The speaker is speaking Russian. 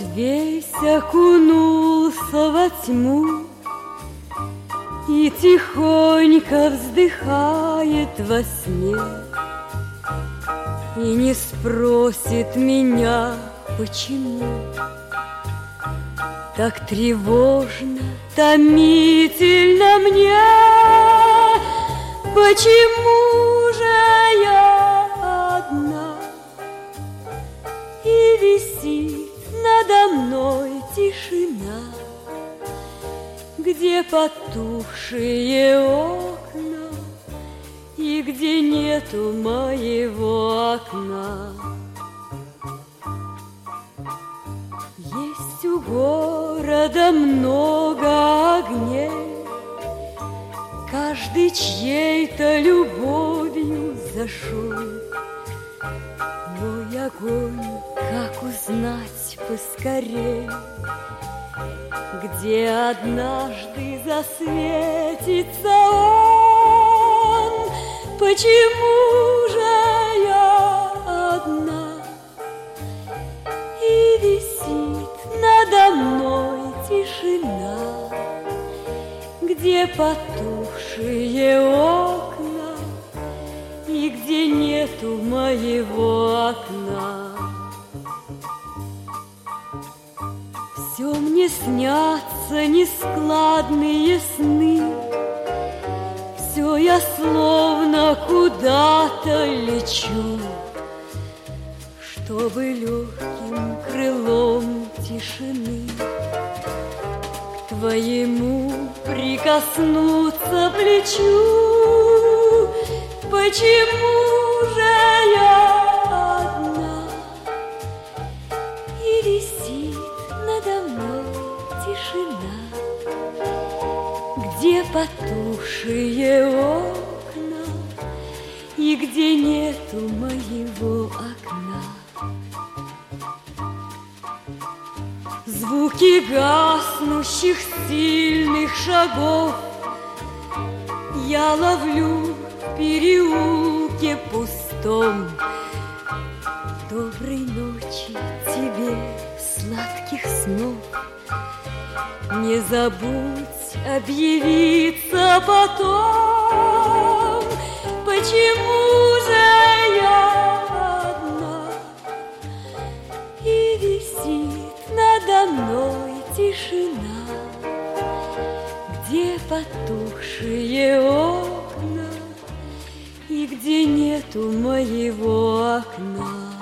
Весь окунулся во тьму и тихонько вздыхает во сне, и не спросит меня, почему. Так тревожно, томительно мне, почему же я одна? И висит надо мной тишина, где потухшие окна и где нету моего окна. Есть у города много огней, каждый чьей-то любовью зашел. Мой огонь, как узнать поскорей, где однажды засветится он? Почему же я одна? И висит надо мной тишина, где потухшие окна и где нету моего окна. Все мне снятся нескладные сны, все я словно куда-то лечу, чтобы легким крылом тишины к твоему прикоснуться плечу. Почему же я одна? И висит надо мной тишина, где потухшие окна и где нету моего окна. Звуки гаснущих сильных шагов я ловлю в переулке пустом. Доброй ночи тебе, сладких снов. Не забудь объявиться потом. Почему же я одна? И висит надо мной тишина, где потухшие окна и где нету моего окна.